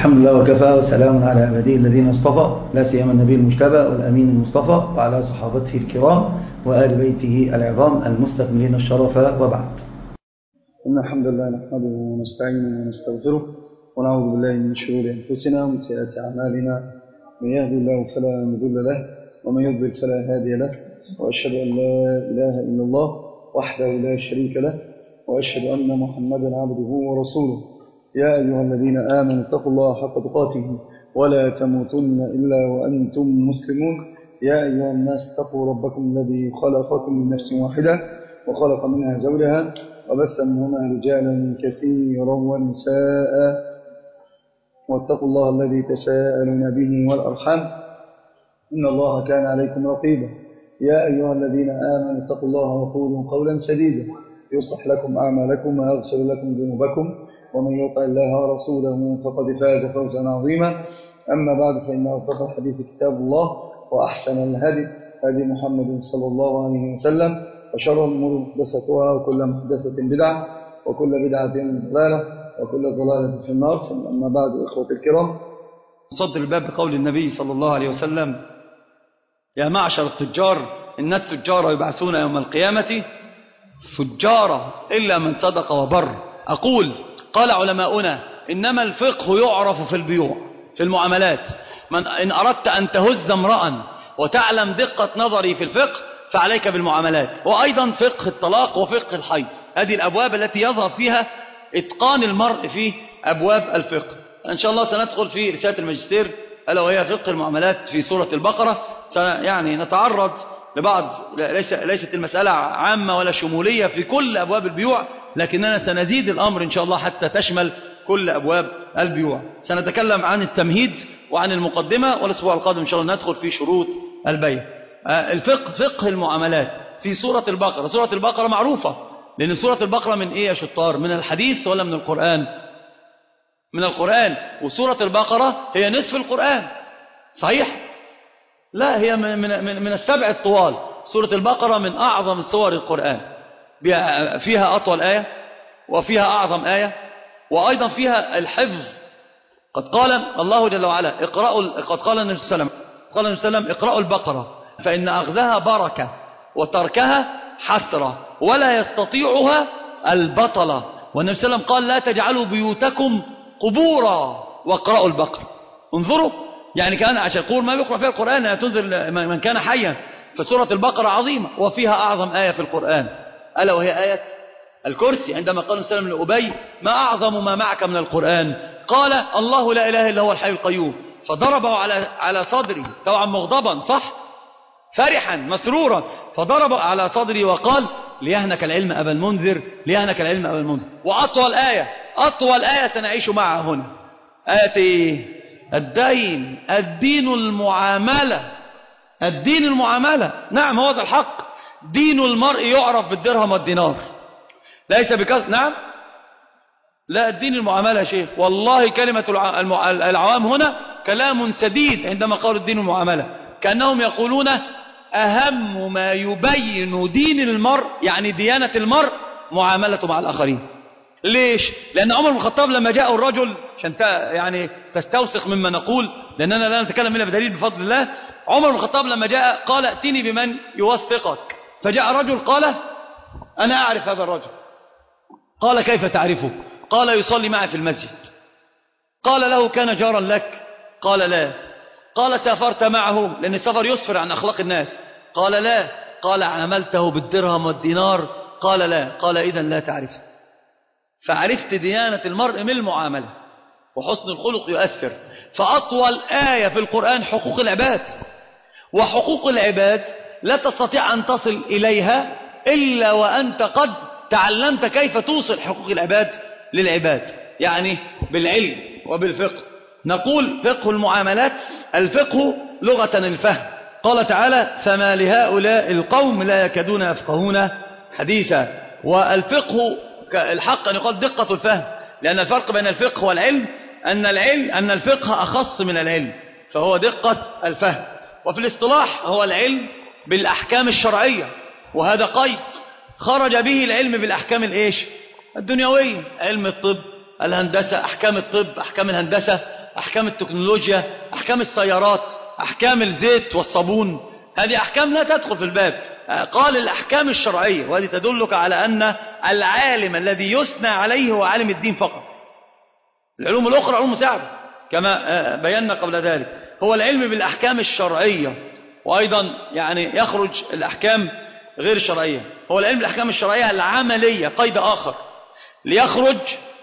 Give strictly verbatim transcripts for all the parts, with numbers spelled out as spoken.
الحمد لله وكفى وسلام على عباده الذين اصطفى، لا سيما النبي المجتبى والأمين المصطفى وعلى صحابته الكرام وآل بيته العظام المستكملين الشرف، وبعد. إن الحمد لله نحمده ونستعينه ونستغفره ونعوذ بالله من شرور أنفسنا ومن سيئات أعمالنا، من يهدي الله فلا مضل له ومن يضلل فلا هادي له، وأشهد أن لا إله إلا الله وحده لا شريك له، وأشهد أن محمدا عبده ورسوله. يا أيها الذين آمنوا اتقوا الله حق تقاته ولا تموتن إلا وأنتم مسلمون. يا أيها الناس اتقوا ربكم الذي خلقكم من نفس واحدة وخلق منها زوجها وبث منهما رجالا كثيرا ونساء، واتقوا الله الذي تساءلون به والأرحام إن الله كان عليكم رقيبا. يا أيها الذين آمنوا اتقوا الله وقولوا قولا سديدا يصلح لكم أعمالكم ويغفر لكم ذنوبكم، ومن يطع الله ورسوله فقد فاز فوزا عظيما. أما بعد، فإن أصدق الحديث كتاب الله، وأحسن الهدي هدي محمد صلى الله عليه وسلم، وشر الأمور محدثاتها وكل محدثة بدعة وكل بدعة ضلالة وكل ضلالة في النار. أما بعد، إخوة الكرام، نصدر الباب بقول النبي صلى الله عليه وسلم: يا معشر التجار، إن التجار يبعثون يوم القيامة فجارا إلا من صدق وبر. أقول: قال علماؤنا: إنما الفقه يعرف في البيوع، في المعاملات. من إن أردت أن تهز امرأ وتعلم دقة نظري في الفقه فعليك بالمعاملات، وأيضا فقه الطلاق وفقه الحيض. هذه الأبواب التي يظهر فيها إتقان المرء في أبواب الفقه. إن شاء الله سندخل في رسالة الماجستير ألا وهي فقه المعاملات في سورة البقرة. يعني نتعرض لبعض، ليس ليست المسألة عامة ولا شمولية في كل أبواب البيوع، لكننا سنزيد الأمر إن شاء الله حتى تشمل كل أبواب البيوع. سنتكلم عن التمهيد وعن المقدمة، والأسبوع القادم إن شاء الله ندخل في شروط البيع. الفقه فقه المعاملات في سورة البقرة. سورة البقرة معروفة، لأن سورة البقرة من إيه يا شطار؟ من الحديث ولا من القرآن؟ من القرآن. وسورة البقرة هي نصف القرآن، صحيح؟ لا، هي من, من, من السبع الطوال. سورة البقرة من أعظم السور القرآن، فيها أطول آية وفيها أعظم آية، وأيضا فيها الحفظ. قد قال الله جل وعلا: اقرأوا. قد قال النبي صلى الله عليه وسلم قال النبي صلى الله عليه وسلم: اقرأوا البقرة فإن أخذها بركة وتركها حسرة ولا يستطيعها البطلة. والنبي صلى الله عليه وسلم قال: لا تجعلوا بيوتكم قبورا واقرأوا البقرة. انظروا، يعني كان عشان يقول ما بيقرأ فيها القرآن تنذر من كان حيا. فسورة البقرة عظيمة وفيها أعظم آية في القرآن، ألا وهي آية الكرسي. عندما قال النبي صلى الله عليه وسلم لأبي: ما أعظم ما معك من القرآن؟ قال: الله لا إله إلا هو الحي القيوم. فضربه على على صدري، طبعا مغضبا، صح، فرحا مسرورا، فضرب على صدري وقال: ليهنك العلم أبا المنذر، ليهنك العلم أبا المنذر. وأطول آية، أطول آية سنعيش معها هنا آية الدين. الدين المعاملة، الدين المعاملة. نعم، هو ذا الحق. دين المرء يعرف بالدرهم والدينار، ليس بكثرة. نعم، لا، الدين المعاملة يا شيخ. والله كلمة العوام هنا كلام سديد عندما قالوا الدين المعاملة، كأنهم يقولون أهم ما يبين دين المرء، يعني ديانة المرء، معاملته مع الآخرين. ليش؟ لأن عمر بن الخطاب لما جاء الرجل، عشان يعني تستوثق مما نقول، لأننا لا نتكلم إلا بدليل بفضل الله. عمر بن الخطاب لما جاء قال: ائتني بمن يوثقك. فجاء رجل قال: أنا أعرف هذا الرجل. قال: كيف تعرفه؟ قال: يصلي معي في المسجد. قال له: كان جارا لك؟ قال: لا. قال: سافرت معه؟ لأن السفر يسفر عن أخلاق الناس. قال: لا. قال: عاملته بالدرهم والدينار؟ قال: لا. قال: إذن لا تعرفه. فعرفت ديانة المرء من المعاملة، وحسن الخلق يؤثر. فأطول آية في القرآن حقوق العباد، وحقوق العباد لا تستطيع أن تصل إليها إلا وأنت قد تعلمت كيف توصل حقوق العباد للعباد، يعني بالعلم وبالفقه. نقول فقه المعاملات، الفقه لغة الفهم. قال تعالى: فما لهؤلاء القوم لا يكادون يفقهون حديثا. والفقه الحق أن يقال دقة الفهم، لأن الفرق بين الفقه والعلم أن العلم أن الفقه أخص من العلم، فهو دقة الفهم. وفي الاصطلاح هو العلم بالأحكام الشرعية، وهذا قيد خرج به العلم بالأحكام الإيش؟ الدنيوية، علم الطب، الهندسة، أحكام الطب، أحكام الهندسة، أحكام التكنولوجيا، أحكام السيارات، أحكام الزيت والصابون، هذه أحكام لا تدخل في الباب. قال الأحكام الشرعية، وهذه تدلك على أن العالم الذي يثنى عليه هو عالم الدين فقط. العلوم الأخرى علوم مساعدة كما بينا قبل ذلك. هو العلم بالأحكام الشرعية، وأيضا يعني يخرج الأحكام غير الشرعية. هو العلم بالأحكام الشرعية العملية، قيد آخر ليخرج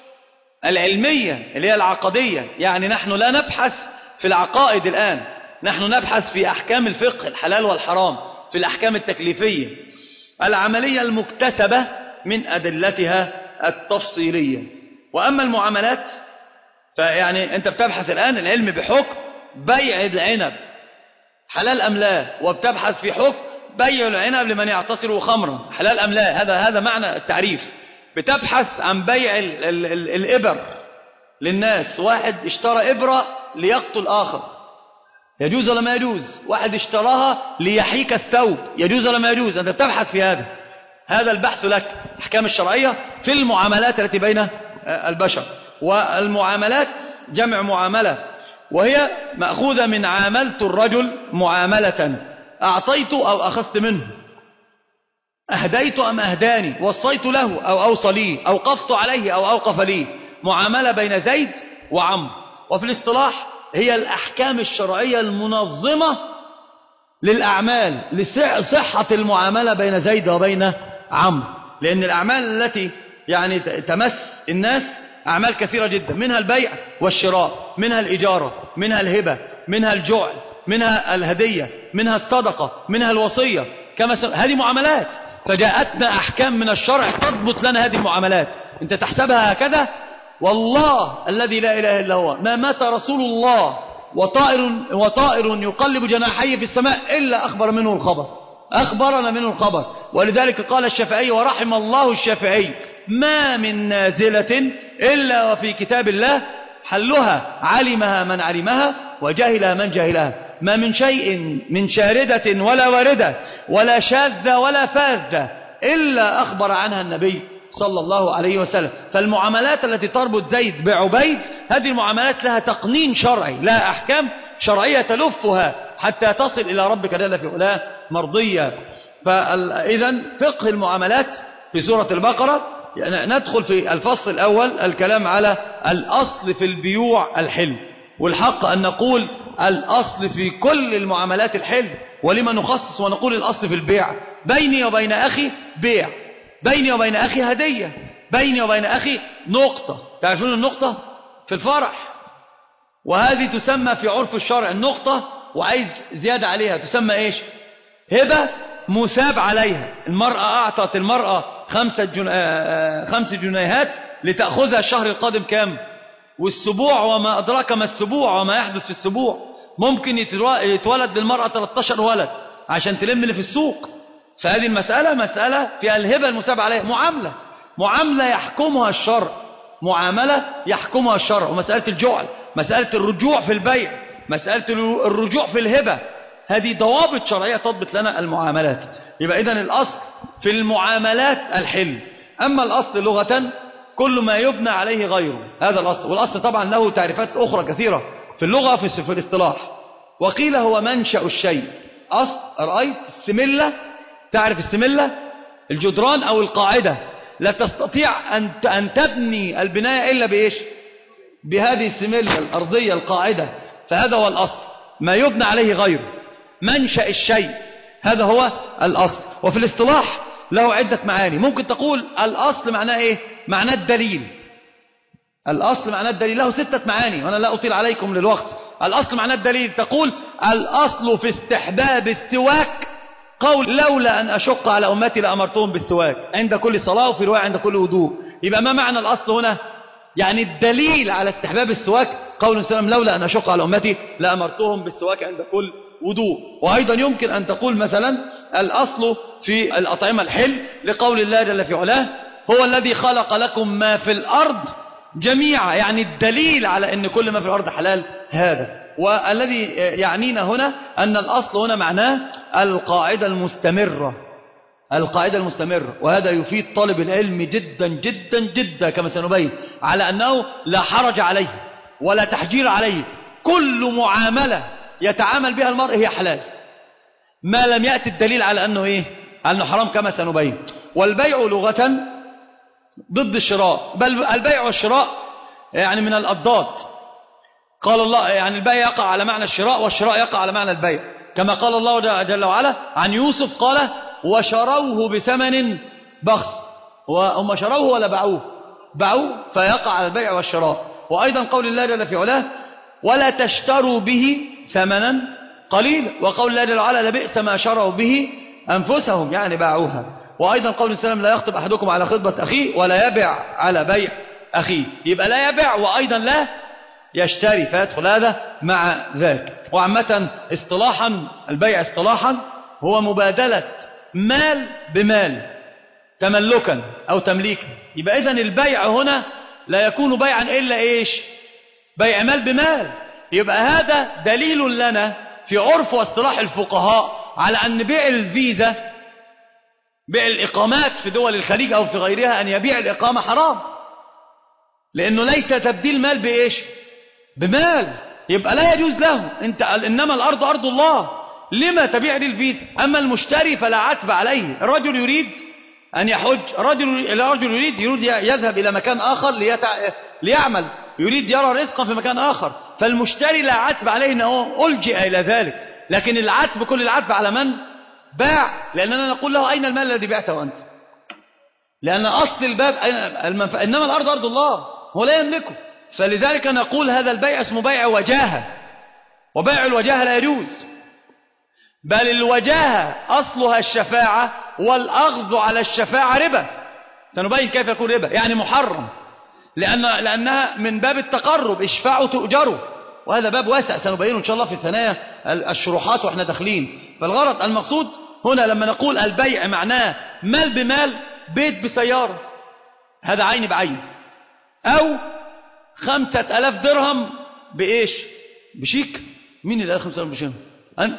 العلمية اللي هي العقدية. يعني نحن لا نبحث في العقائد الآن، نحن نبحث في أحكام الفقه الحلال والحرام، في الأحكام التكليفية العملية المكتسبة من أدلتها التفصيلية. وأما المعاملات فيعني أنت بتبحث الآن العلم بحكم بيع العنب حلال أم لا، وبتبحث في حكم بيع العنب لمن يعتصر خمرا حلال أم لا. هذا هذا معنى التعريف. بتبحث عن بيع ال ال ال الإبر للناس، واحد اشترى إبرة ليقتل آخر، يجوز ولا ما يجوز؟ واحد اشتراها ليحيك الثوب، يجوز ولا ما يجوز؟ أنت بتبحث في هذا. هذا البحث لك أحكام الشرعية في المعاملات التي بين البشر. والمعاملات جمع معاملة، وهي مأخوذة من عاملت الرجل معاملة، أعطيت أو أخذت منه، أهديت أم أهداني، وصيت له أو أوصى لي، أوقفت عليه أو أوقف لي. معاملة بين زيد وعمرو. وفي الاصطلاح هي الأحكام الشرعية المنظمة للأعمال، لصحة المعاملة بين زيد وبين عمرو. لأن الأعمال التي يعني تمس الناس أعمال كثيرة جدا، منها البيع والشراء، منها الإجارة، منها الهبة، منها الجعل، منها الهدية، منها الصدقة، منها الوصية، كما س... هذه معاملات. فجاءتنا أحكام من الشرع تضبط لنا هذه المعاملات. أنت تحسبها هكذا، والله الذي لا إله إلا هو ما مات رسول الله وطائر, وطائر يقلب جناحيه في السماء إلا أخبر منه الخبر، أخبرنا منه الخبر. ولذلك قال الشافعي ورحم الله الشافعي: ما من نازلة إلا وفي كتاب الله حلها علمها من علمها وجهلها من جهلها. ما من شيء من شاردة ولا واردة ولا شاذة ولا فاذة إلا أخبر عنها النبي صلى الله عليه وسلم. فالمعاملات التي تربط زيد بعبيد هذه المعاملات لها تقنين شرعي، لها أحكام شرعية تلفها حتى تصل إلى ربك جل في علاه مرضية. فإذا فقه المعاملات في سورة البقرة يعني ندخل في الفصل الأول الكلام على الأصل في البيوع الحل. والحق أن نقول الأصل في كل المعاملات الحل، ولما نخصص ونقول الأصل في البيع. بيني وبين أخي بيع، بيني وبين أخي هدية، بيني وبين أخي نقطة. تعرفون النقطة في الفرح، وهذه تسمى في عرف الشرع النقطة، وعايز زيادة عليها تسمى إيش؟ هبة مساب عليها. المرأة أعطت المرأة خمسة جن... خمس جنيهات لتأخذها الشهر القادم كام؟ والسبوع وما أدراك ما السبوع وما يحدث في السبوع. ممكن يتولد للمرأة ثلاثة عشر ولد عشان تلم اللي في السوق. فهذه المسألة مسألة فيها الهبة المساب عليها. معاملة معاملة يحكمها الشرع، معاملة يحكمها الشرع. ومسألة الجعل، مسألة الرجوع في البيع، مسألة الرجوع في الهبة، هذه ضوابط شرعية تضبط لنا المعاملات. يبقى إذن الأصل في المعاملات الحل. أما الأصل لغة كل ما يبنى عليه غيره، هذا الأصل. والأصل طبعا له تعريفات أخرى كثيرة في اللغة في الاصطلاح. وقيل هو منشأ الشيء. أصل رأيت السملة، تعرف السملة الجدران أو القاعدة، لا تستطيع أن أن تبني البناية إلا بإيش؟ بهذه السملة الأرضية القاعدة. فهذا هو الأصل، ما يبنى عليه غيره، منشأ الشيء، هذا هو الأصل. وفي الاصطلاح له عدة معاني. ممكن تقول الأصل معناه إيه؟ معناه الدليل. الأصل معناه الدليل، له ستة معاني وأنا لا أطيل عليكم للوقت. الأصل معناه الدليل. تقول الأصل في استحباب السواك قول لولا أن أشق على أمتي لأمرتهم بالسواك عند كل صلاة، وفي رواية عند كل وضوء. يبقى ما معنى الأصل هنا؟ يعني الدليل على استحباب السواك قول سلام لولا أن أشق على أمتي لأمرتهم بالسواك عند كل وضوء. وأيضا يمكن أن تقول مثلا الأصل في الأطعمة الحل لقول الله جل في علاه هو الذي خلق لكم ما في الأرض جميعا، يعني الدليل على أن كل ما في الأرض حلال هذا. والذي يعنينا هنا أن الأصل هنا معناه القاعدة المستمرة، القاعدة المستمرة. وهذا يفيد طالب العلم جدا جدا جدا كما سنبين على أنه لا حرج عليه ولا تحجير عليه. كل معاملة يتعامل بها المرء هي حلال ما لم يأتي الدليل على أنه إيه؟ على أنه حرام كما سنبين. والبيع لغة ضد الشراء، بل البيع والشراء يعني من الأضداد. قال الله يعني البيع يقع على معنى الشراء والشراء يقع على معنى البيع، كما قال الله جل وعلا عن يوسف قال وشروه بثمن بخس. وهم شروه ولا باعوه؟ باعوه، فيقع على البيع والشراء. وأيضا قول الله جل في علاه ولا تشتروا به ثمنا قليلا، وقول الله جل وعلا لبئس ما شروا به أنفسهم يعني باعوها. وأيضا قول السلام لا يخطب أحدكم على خطبة أخيه ولا يبع على بيع أخيه، يبقى لا يبع وأيضا لا يشتري، فيدخل هذا مع ذاك. وعامة اصطلاحا البيع اصطلاحا هو مبادلة مال بمال تملكا أو تمليكا. يبقى إذن البيع هنا لا يكون بيعا إلا إيش؟ بيع مال بمال. يبقى هذا دليل لنا في عرف واصطلاح الفقهاء على أن بيع الفيزا، بيع الإقامات في دول الخليج أو في غيرها، أن يبيع الإقامة حرام، لأنه ليس تبديل مال بإيش؟ بمال. يبقى لا يجوز له. انت إنما الأرض أرض الله، لما تبيع لي الفيزا؟ أما المشتري فلا عتب عليه. الرجل يريد أن يحج، الرجل الرجل يريد يريد يذهب إلى مكان آخر ليتع... ليعمل، يريد يرى رزقا في مكان آخر، فالمشتري لا عتب عليه أنه ألجئ إلى ذلك. لكن العتب كل العتب على من باع، لأننا نقول له أين المال الذي بعته أنت؟ لأن أصل الباب المنف... إنما الأرض أرض الله، هو لا يملكه. فلذلك نقول هذا البيع اسمه بيع وجاهة، وبيع الوجاهة لا يجوز، بل الوجاهة أصلها الشفاعة، والأخذ على الشفاعة ربا. سنبين كيف يكون ربا، يعني محرم، لأن لأنها من باب التقرب، اشفعوا تؤجروا، وهذا باب واسع سنبينه إن شاء الله في ثنايا الشروحات وإحنا داخلين. فالغرض المقصود هنا لما نقول البيع معناه مال بمال، بيت بسيارة هذا عين بعين، أو خمسة ألاف درهم بإيش؟ بشيك. مين اللي قال خمسة ألاف بشيك؟ أنت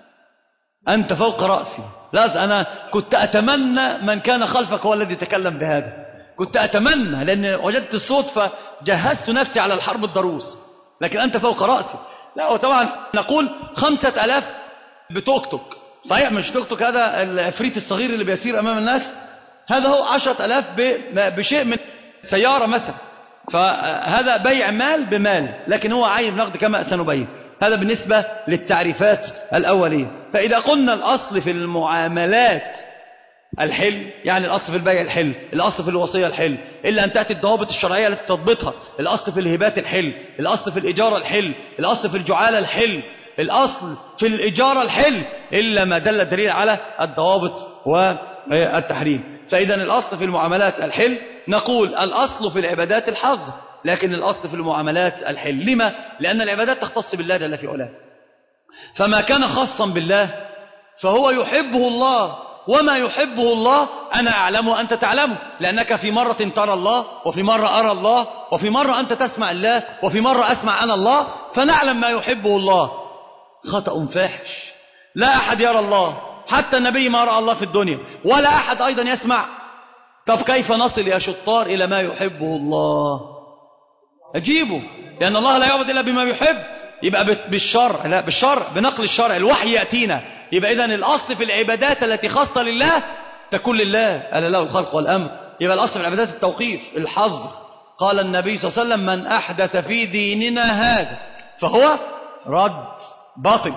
أنت فوق رأسي. لا، أنا كنت أتمنى من كان خلفك هو الذي تكلم بهذا، كنت أتمنى، لأن وجدت الصوت فجهزت نفسي على الحرب الضروس، لكن أنت فوق رأسي. لا، وطبعا نقول خمسة ألاف بتوك توك، صحيح مش توك توك هذا العفريت الصغير اللي بيسير أمام الناس، هذا هو عشرة ألاف بشيء من سيارة مثلا. فهذا بيع مال بمال، لكن هو عين نقد كما سنبين. هذا بالنسبة للتعريفات الأولية. فإذا قلنا الأصل في المعاملات الحل، يعني الأصل في البيع الحل، الأصل في الوصية الحل، إلا أن تأتي الضوابط الشرعية التي تضبطها. الأصل في الهبات الحل، الأصل في الإجارة الحل، الأصل في الجعالة الحل، الأصل في الإجارة الحل، إلا ما دل الدليل على الضوابط والتحريم. فإذا الأصل في المعاملات الحل. نقول الأصل في العبادات الحظ، لكن الأصل في المعاملات الحل. لما؟ لأن العبادات تختص بالله جل في علاه، فما كان خاصا بالله فهو يحبه الله، وما يحبه الله أنا أعلم وأنت تعلمه، لأنك في مرة ترى الله، وفي مرة أرى الله، وفي مرة أنت تسمع الله، وفي مرة أسمع أنا الله، فنعلم ما يحبه الله. خطأ فاحش، لا أحد يرى الله، حتى النبي ما رأى الله في الدنيا، ولا أحد أيضا يسمع. طب كيف نصل يا شطار إلى ما يحبه الله؟ أجيبه، لأن الله لا يعبد إلا بما يحب. يبقى بالشرع، لا بالشرع، بنقل الشرع، الوحي يأتينا. يبقى إذن الأصل في العبادات التي خاصة لله تكون لله، ألا له الخلق والأمر. يبقى الأصل في العبادات التوقيف، الحظر. قال النبي صلى الله عليه وسلم من أحدث في ديننا هذا فهو رد باطل.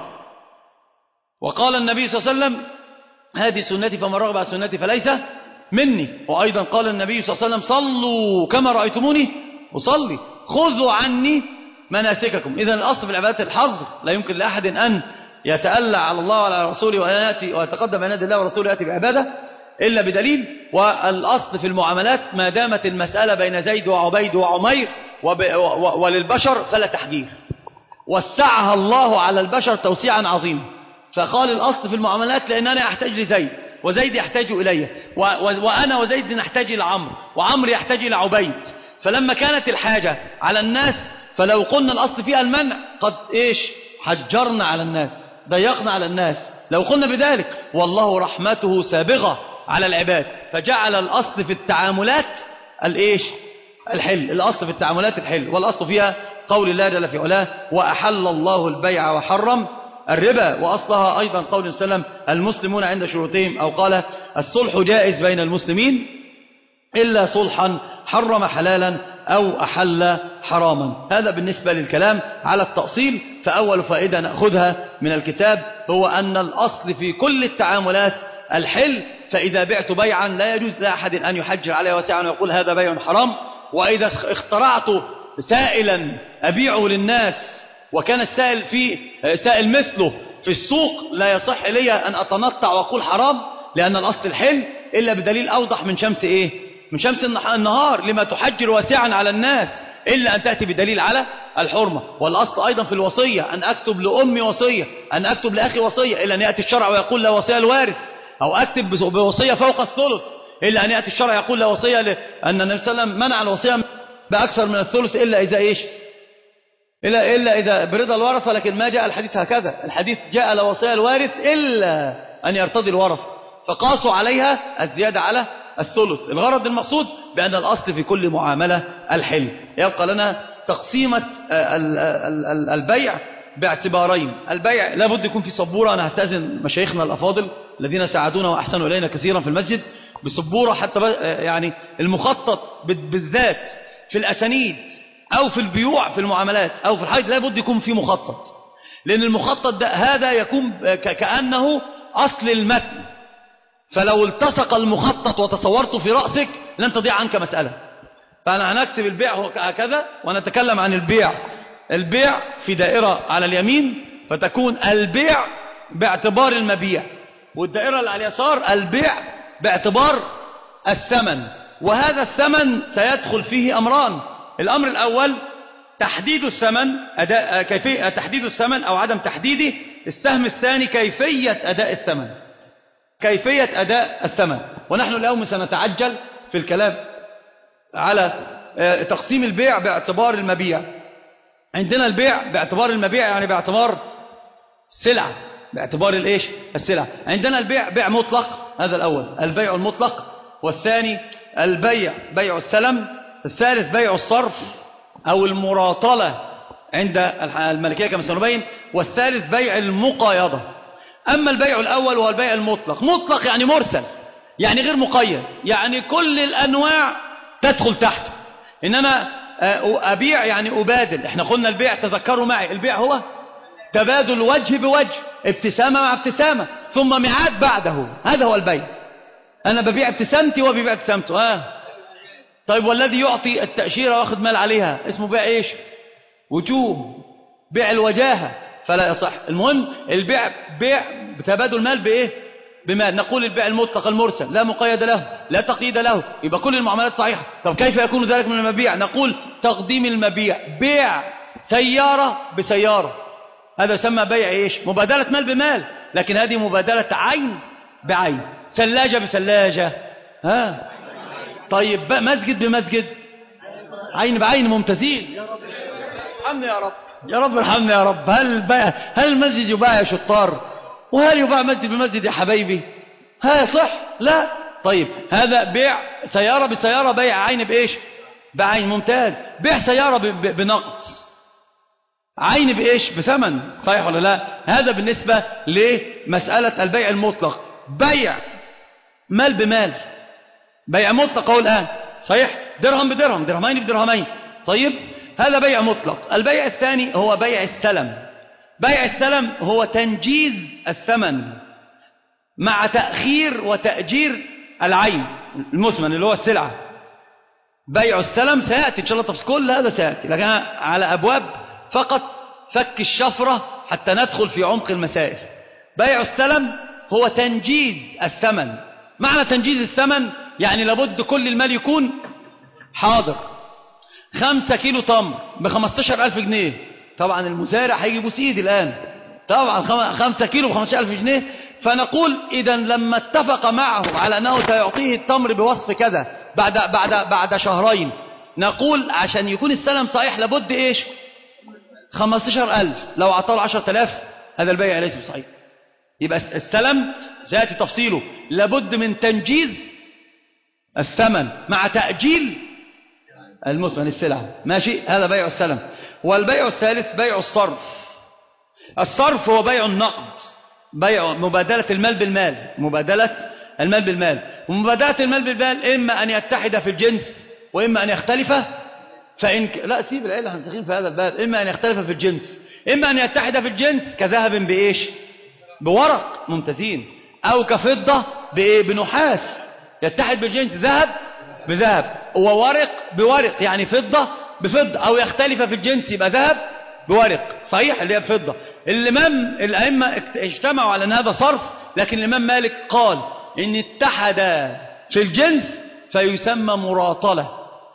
وقال النبي صلى الله عليه وسلم هذه سنتي فمن رغب عن سنتي فليس مني. وأيضا قال النبي صلى الله عليه وسلم صلوا كما رأيتموني أصلي، خذوا عني مناسككم. إذن الأصل في العبادات الحظر، لا يمكن لأحد أن يتألى على الله وعلى رسوله ويأتي ويتقدم بين يدي الله ورسوله يأتي بعبادة إلا بدليل. والأصل في المعاملات ما دامت المسألة بين زيد وعبيد وعمير وللبشر فلا تحجير، وسعها الله على البشر توسيعا عظيما. فقال الأصل في المعاملات لأن أنا أحتاج لزيد وزيد يحتاج إلي، وأنا وزيد نحتاج إلى عمرو وعمرو يحتاج إلى عبيد. فلما كانت الحاجة على الناس فلو قلنا الأصل فيها المنع قد إيش حجرنا على الناس، ضيقنا على الناس لو قلنا بذلك. والله رحمته سابغة على العباد، فجعل الأصل في التعاملات الإيش الحل، الأصل في التعاملات الحل، والأصل فيها قول الله جل في علاه وأحل الله البيع وحرم الربا، وأصلها أيضا قول وسلم المسلمون عند شروطهم، أو قال الصلح جائز بين المسلمين إلا صلحا حرم حلالا أو أحل حراما. هذا بالنسبة للكلام على التأصيل. فأول فائدة نأخذها من الكتاب هو أن الأصل في كل التعاملات الحل، فإذا بعت بيعا لا يجوز لأحد أن يحجر عليه واسعا ويقول هذا بيع حرام. وإذا اخترعت سائلا أبيعه للناس وكان السائل فيه سائل مثله في السوق لا يصح لي أن أتنطع وأقول حرام، لأن الأصل الحل إلا بدليل أوضح من شمس إيه؟ من شمس النهار. لما تحجر واسعا على الناس إلا أن تأتي بدليل على الحرمة. والأصل أيضا في الوصية أن أكتب لأمي وصية، أن أكتب لأخي وصية، إلا أن يأتي الشرع ويقول لا وصية الوارث، أو أكتب بوصية فوق الثلث، إلا أن يأتي الشرع يقول لا وصية، لأن النبي صلى الله عليه وسلم منع الوصية بأكثر من الثلث إلا إذا إيش؟ إلا, إلا إذا برضا الورثة. لكن ما جاء الحديث هكذا، الحديث جاء لا وصية الوارث إلا أن يرتضي الورثة، فقاسوا عليها الزيادة على الثلث. الغرض المقصود بأن الأصل في كل معاملة الحل. يبقى لنا تقسيمة البيع باعتبارين. البيع لابد يكون في سبورة. أنا هستأذن مشايخنا الأفاضل الذين ساعدونا وأحسنوا إلينا كثيرا في المسجد بسبورة، حتى يعني المخطط بالذات في الأسانيد أو في البيوع في المعاملات أو في الحاجة لابد يكون في مخطط، لأن المخطط ده هذا يكون كأنه أصل المتن. فلو التصق المخطط وتصورته في رأسك لن تضيع عنك مسألة. فأنا هنكتب البيع هكذا ونتكلم عن البيع. البيع في دائرة على اليمين فتكون البيع باعتبار المبيع، والدائرة اللي على اليسار البيع باعتبار الثمن. وهذا الثمن سيدخل فيه أمران. الأمر الأول تحديد الثمن، أداء كيفية تحديد الثمن أو عدم تحديده. السهم الثاني كيفية أداء الثمن، كيفية أداء الثمن. ونحن اليوم سنتعجل في الكلام على تقسيم البيع باعتبار المبيع. عندنا البيع باعتبار المبيع يعني باعتبار سلعة، باعتبار الإيش؟ السلعة. عندنا البيع بيع مطلق، هذا الأول البيع المطلق، والثاني البيع بيع السلم، الثالث بيع الصرف أو المراطلة عند الملكية كما سنبين، والثالث بيع المقايضة. أما البيع الأول وهو البيع المطلق، مطلق يعني مرسل، يعني غير مقيد، يعني كل الأنواع تدخل تحته. إن أنا أبيع يعني أبادل. إحنا قلنا البيع، تذكروا معي، البيع هو تبادل وجه بوجه، ابتسامة مع ابتسامة، ثم ميعاد بعده. هذا هو البيع. أنا ببيع ابتسامتي وبيبيع ابتسامته. آه. طيب والذي يعطي التأشيرة واخد مال عليها اسمه بيع إيش؟ وجوه، بيع الوجاهة، فلا يصح. المهم البيع بيع بتبادل مال بإيه؟ بمال. نقول البيع المطلق المرسل لا مقيد له لا تقييد له، يبقى كل المعاملات صحيحة. طب كيف يكون ذلك من المبيع؟ نقول تقديم المبيع، بيع سيارة بسيارة، هذا يسمى بيع إيش؟ مبادلة مال بمال، لكن هذه مبادلة عين بعين. ثلاجة بثلاجة، ها. طيب مسجد بمسجد، عين بعين، ممتازين. يا رب ارحمنا يا رب، يا رب ارحمنا يا رب. هل بيع، هل المسجد يباع يا شطار؟ وهل يباع مسجد بمسجد يا حبايبي؟ ها صح؟ لا. طيب هذا بيع سيارة بسيارة، بيع عين بإيش؟ بعين، ممتاز. بيع سيارة بنقد، عين بإيش؟ بثمن، صحيح ولا لا؟ هذا بالنسبة لمسألة البيع المطلق. بيع مال بمال، بيع مطلق هو الآن، صحيح؟ درهم بدرهم، درهمين بدرهمين. طيب هذا بيع مطلق. البيع الثاني هو بيع السلم. بيع السلم هو تنجيز الثمن مع تأخير وتأجير العين المثمن اللي هو السلعة. بيع السلم سيأتي إن شاء الله تفصيل كل هذا سيأتي، لكن على أبواب فقط فك الشفرة حتى ندخل في عمق المسائل. بيع السلم هو تنجيز الثمن. معنى تنجيز الثمن يعني لابد كل المال يكون حاضر. خمسة كيلو تمر بخمستاشر ألف جنيه، طبعا المزارع هيجي يبوس ايدي الآن، طبعا خمسة كيلو بخمستاشر ألف جنيه. فنقول إذا لما اتفق معه على أنه سيعطيه التمر بوصف كذا بعد بعد بعد شهرين، نقول عشان يكون السلم صحيح لابد إيش؟ خمستاشر ألف. لو أعطاه عشرة آلاف هذا البيع ليس بصحيح. يبقى السلم سيأتي تفصيله، لابد من تنجيز الثمن مع تأجيل المثمن السلعة، ماشي؟ هذا بيع السلم. والبيع الثالث بيع الصرف. الصرف هو بيع النقد، بيع مبادلة المال بالمال، مبادلة المال بالمال. ومبادلة المال بالمال إما أن يتحد في الجنس وإما أن يختلف، فإن ك... لا سيب العيلة هنتخين في هذا الباب. إما أن يختلف في الجنس، إما أن يتحد في الجنس كذهب بإيش؟ بورق، ممتازين. أو كفضة بإيه؟ بنحاس. يتحد بالجنس ذهب بذهب وورق بورق، يعني فضة بفضة. أو يختلف في الجنس يبقى ذهب بورق، صحيح اللي هي بفضة. الإمام الأئمة اجتمعوا على أن هذا صرف، لكن الإمام مالك قال إن اتحد في الجنس فيسمى مراطلة.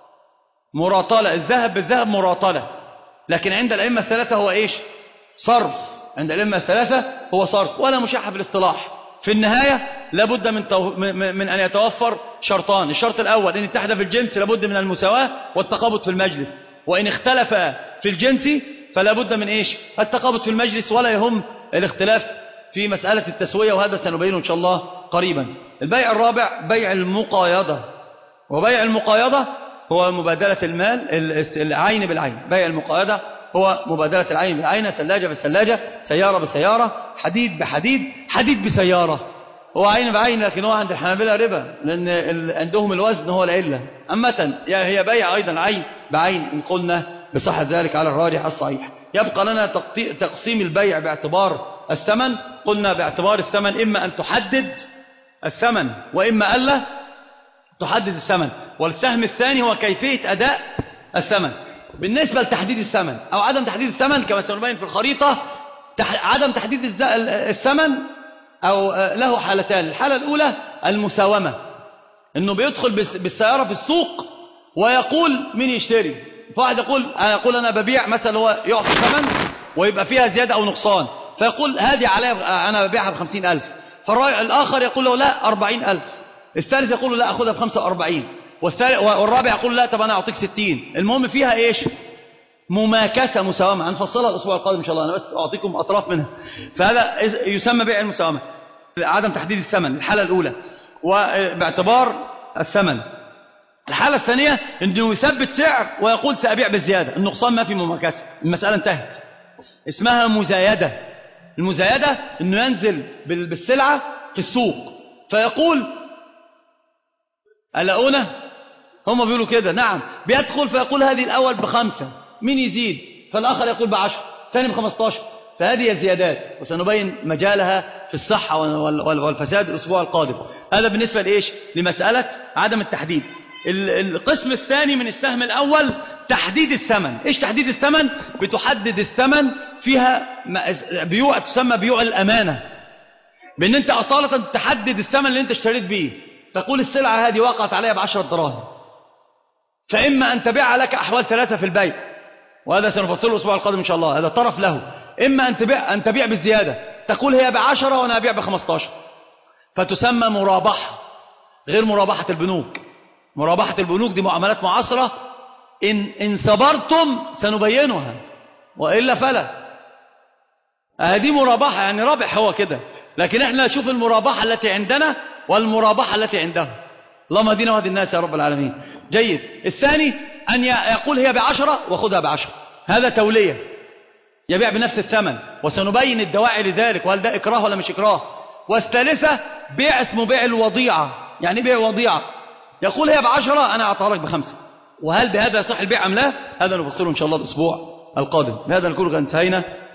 مراطلة، الذهب بالذهب مراطلة. لكن عند الأئمة الثلاثة هو إيش؟ صرف. عند الأئمة الثلاثة هو صرف، ولا مشاحة في الاصطلاح. في النهاية لابد من, تو... من أن يتوفر شرطان. الشرط الأول إن اتحد في الجنس لابد من المساواة والتقابض في المجلس، وإن اختلف في الجنس فلا بد من إيش؟ التقابض في المجلس، ولا يهم الاختلاف في مسألة التسوية، وهذا سنبينه إن شاء الله قريبا. البيع الرابع بيع المقايضة. وبيع المقايضة هو مبادلة المال العين بالعين. بيع المقايضة هو مبادلة العين بالعين، ثلاجة بالثلاجة، سيارة بسيارة، حديد بحديد، حديد بسيارة. هو عين بعين، لكن هو عند الحنابلة ربا، لأن عندهم الوزن هو العلة. أمة هي بيع أيضا عين بعين إن قلنا بصحة ذلك على الراجح الصحيح. يبقى لنا تقسيم البيع باعتبار الثمن. قلنا باعتبار الثمن إما أن تحدد الثمن وإما ألا تحدد الثمن. والسهم الثاني هو كيفية أداء الثمن. بالنسبة لتحديد الثمن أو عدم تحديد الثمن كما سنبين في الخريطة، عدم تحديد الثمن أو له حالتان. الحالة الأولى المساومة، إنه بيدخل بالسيارة في السوق ويقول مين يشتري. فواحد يقول أنا يقول أنا ببيع مثلا، هو يعطي ثمن ويبقى فيها زيادة أو نقصان، فيقول هذه عليها أنا ببيعها بخمسين ألف. فالآخر يقول له لا أربعين ألف. الثالث يقول له لا أخذها بخمسة وأربعين. والرابع يقول لا طب أنا أعطيك ستين. المهم فيها إيش؟ مماكسة، مساومة. هنفصلها الأسبوع القادم إن شاء الله، أنا بس أعطيكم أطراف منها. فهذا يسمى بيع المساومة، عدم تحديد الثمن، الحالة الأولى وباعتبار الثمن. الحالة الثانية أنه يثبت سعر ويقول سأبيع بالزيادة، النقصان ما في مماكسة، المسألة انتهت. اسمها مزايدة. المزايدة أنه ينزل بالسلعة في السوق فيقول ألاؤنا، هم بيقولوا كده نعم، بيدخل فيقول هذه الأول بخمسة، مين يزيد؟ فالآخر يقول بعشر، ثاني بخمستاشر. فهذه الزيادات وسنبين مجالها في الصحة والفساد الأسبوع القادم. هذا بالنسبة لإيش؟ لمسألة عدم التحديد. القسم الثاني من السهم الأول تحديد الثمن. إيش تحديد الثمن؟ بتحدد الثمن فيها بيوع تسمى بيوع الأمانة، بأن أنت أصالة تحدد الثمن اللي أنت اشتريت به. تقول السلعة هذه وقعت عليها بعشرة دراهم، فإما أن تبيع لك أحوال ثلاثة في البيع، وهذا سنفصله الأسبوع القادم إن شاء الله، هذا طرف له. إما أن تبيع, أن تبيع بالزيادة، تقول هي بعشرة وأنا أبيع بخمستاشر، فتسمى مرابحة، غير مرابحة البنوك. مرابحة البنوك دي معاملات معاصرة، إن, إن صبرتم سنبينها وإلا فلا. هذه مرابحة يعني رابح هو كده، لكن احنا نشوف المرابحة التي عندنا والمرابحة التي عنده. اللهم اهدنا واهد الناس يا رب العالمين. جيد. الثاني أن يقول هي بعشرة وخذها بعشرة، هذا تولية، يبيع بنفس الثمن، وسنبين الدواعي لذلك وهل ده إكراه ولا مش إكراه. والثالثة بيع اسمه بيع الوضيعة. يعني بيع وضيعة، يقول هي بعشرة أنا أعطيها لك بخمسة، وهل بهذا يصح البيع أم لا؟ هذا نفصله إن شاء الله الأسبوع القادم. بهذا نكون قد انتهينا